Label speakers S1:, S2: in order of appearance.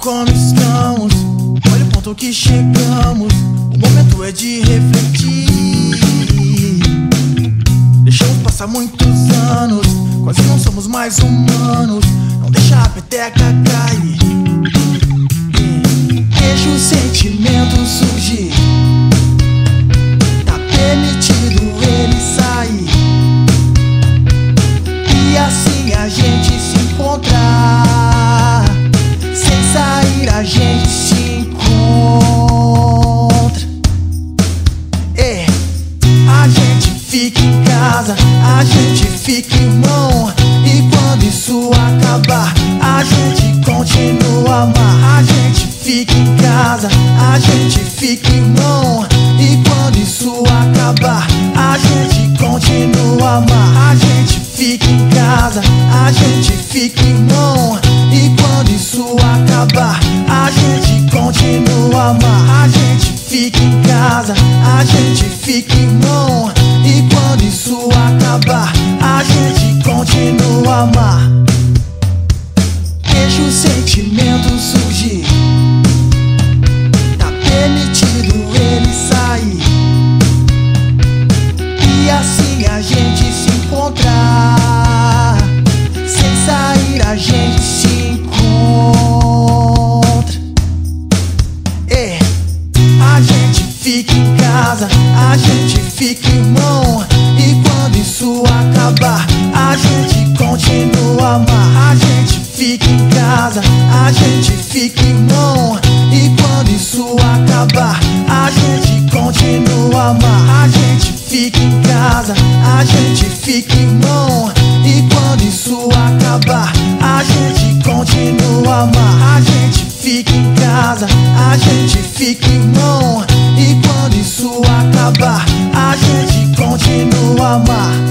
S1: como estamos, olha o ponto que chegamos. O momento é de refletir. Deixamos passar muitos anos, quase não somos mais humanos. Não deixa a peteca cair, deixa o sentimento surgir. Tá permitido ele sair, e assim a gente se encontrar. Sem sair a gente se encontra. A gente fica em casa, a gente fica irmão. E quando isso acabar, a gente continua a amar. A gente fica em casa, a gente fica irmão. E quando isso acabar, a gente continua a amar. A gente fica em casa, a gente fica irmão. E quando isso acabar, a gente continua a amar. A gente fica em casa, a gente fica irmão. E quando isso acabar, a gente continua a amar. Deixa o sentimento surgir. Tá permitido ele sair, e assim a gente se encontrar. Sem sair a gente se encontra. A gente fica em casa, a gente fica irmão. E quando isso acabar, a gente continua a amar. A gente fica em casa, a gente fica irmão. E quando isso acabar, a gente continua a amar. A gente fica em casa, a gente fica irmão. E quando isso acabar, a gente continua a amar. A gente fica em casa, a gente fica irmão. E quando isso acabar, a gente continua a amar.